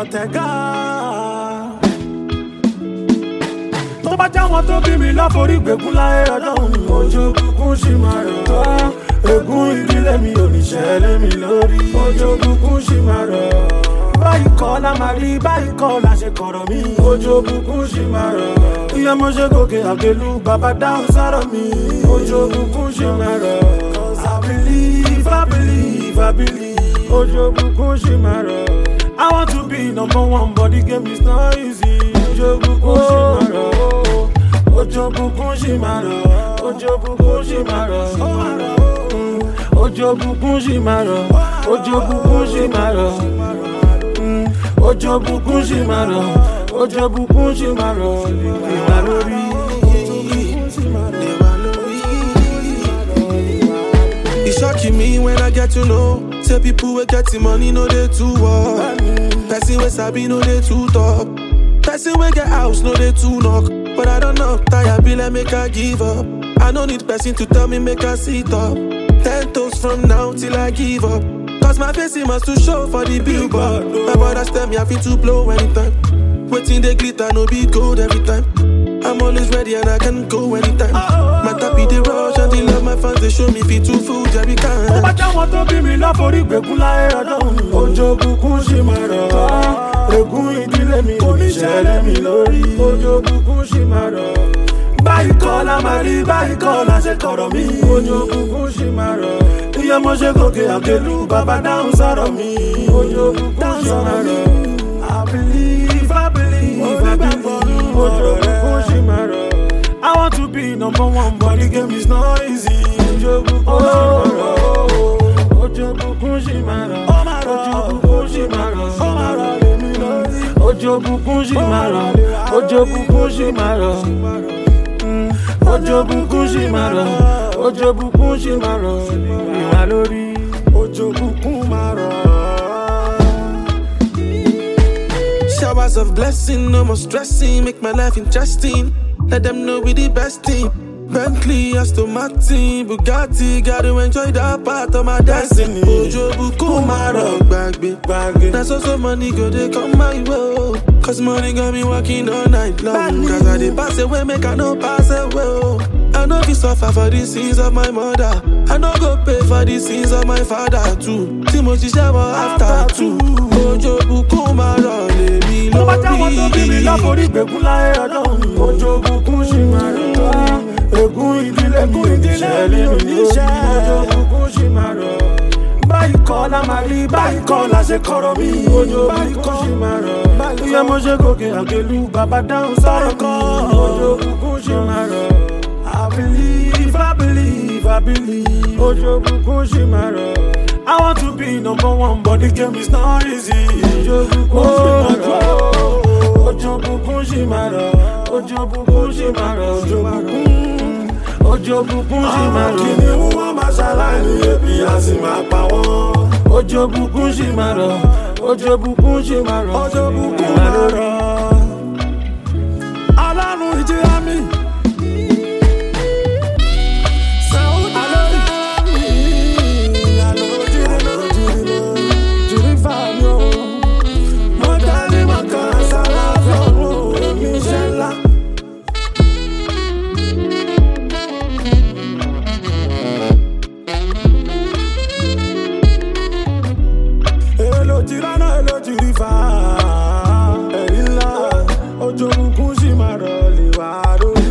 ọ̀tẹ̀gá. Tó bá jáwọn tó bí mi láforí gbẹ̀gún láyé ọjọ́ òní. Ojú kúkún ṣì máa rọ̀. Ègún ìdílé mi ò ní ṣẹlẹ̀ mi lórí. Ojú kúkún ṣì máa rọ̀. Báyìí kọ́ la máa rí, báyìí kọ́ la ṣe kọ̀rọ̀ mi. Ojú kúkún ṣì máa rọ̀. Iye mo ṣe gòkè àgbélú, bàbá dáhùn sọ̀rọ̀ mi. Ojú kúkún ṣì máa rọ̀. Cause I believe, I believe, I believe. Ojú kúkún ṣì máa rọ̀. I want to be number one, but the game is not easy. Ojú kúkún ṣì máa rọ̀. Ojú kúkún ṣì máa rọ̀. Ojú kúkún ṣì máa rọ̀. Ojú kúkún ṣì máa rọ̀. Ojú kúkún ṣì máa rọ̀. Ojo bukun ṣì máa rọ̀, ojo bukun ṣì máa rọ̀, ìwà lórí. It's shocking me when I get to know. Say people wey get the money no dey too work. Person wey sabi no dey too talk. Person wey get house no dey too knock. But I don't know, tired be like make I give up. I no need person to tell me make I sit up. 10 toes from now till I give up. Cause my face it must to show for the billboard. My brothers tell me I feel to blow anytime. Waiting they glitter no be gold every time. I'm always ready and I can go anytime. My tappy they rush and they love my fans. They show me fit to food every kind. Ó bá jáwọn tó bí mi láforí gbẹ̀gún láyé ọjọ́ òní. Ojú kúkún ṣì máa rọ̀. Ègún ìdílé mi ò ní ṣẹlẹ̀ mi lórí. Ojú kúkún ṣì máa rọ̀. Báyìí kọ́ la máa rí, báyìí kọ́ la ṣe kọ̀rọ̀ mi. Ojú kúkún ṣì máa rọ̀. Iye mo ṣe gòkè àgbélú, bàbá dáhùn sọ̀rọ̀ mi. Ojú kúkún ṣì máa rọ̀. I believe, I believe, I believe. Ojú kúkún ṣì máa rọ̀. I want to be number one, but the game is not easy. Ojú kúkún ṣì máa rọ̀. Ojú kúkún ṣì máa rọ̀. Ojú kúkún ṣì máa rọ̀. Ojú kúkún ṣì máa rọ̀. Ojú kúkún ṣì máa rọ̀. Ojo bukun ṣì máa rọ̀, ojo bukun ṣì máa rọ̀, ìwà lórí. Ojo bukun máa rọ̀. Showers of blessing, no more stressing. Make my life interesting. Let them know we the best team. Bentley, Aston Martin, Bugatti. Gotta enjoy that part of my destiny. Ojo bukun máa rọ̀, gbàgbé. That's also money go they come my way. Cause money got me working all night long. Cause I did pass away, make I no pass away. I know we suffer for the sins of my mother. I know go pay for the sins of my father too. Timothy shower after two. Ojo bukun máa rọ̀ lèmi lórí. Ó bá jáwọn tó bí mi láforí gbẹ̀gún láyé ọjọ́ òní. Ojo bukun ṣì máa rọ̀. Ègún ìdílé mi ò ní ṣẹlẹ̀ mi lórí. Ojo bukun ṣì máa rọ̀. Báyìí kọ́ la máa rí, báyìí kọ́ la ṣe kọ̀rọ̀ mi. Ojo bukun ṣì máa rọ̀. Iye mo ṣe gòkè àgbélú, bàbá dáhùn sọ̀rọ̀ mi. Ojo bukun ṣì máa rọ̀. I believe, I believe, I believe. Ojo bukun ṣì máa rọ̀. I want to be number one, but the game is not easy. Ojo bukun ṣì máa rọ̀. Ojo bukun ṣì máa rọ̀. Ojo bukun ṣì máa rọ̀. Ojo bukun ṣì máa rọ̀. Kìnìún wọn máa ṣaláìní, ebi á sì máa pa wọ́n. Ojo bukun ṣì máa rọ̀. Ojo bukun ṣì máa rọ̀. Ojo bukun máa rọ̀. Ọlọ́run ìjìyà mi. Ojo bukun ṣì máa rọ̀ lè wá lórí.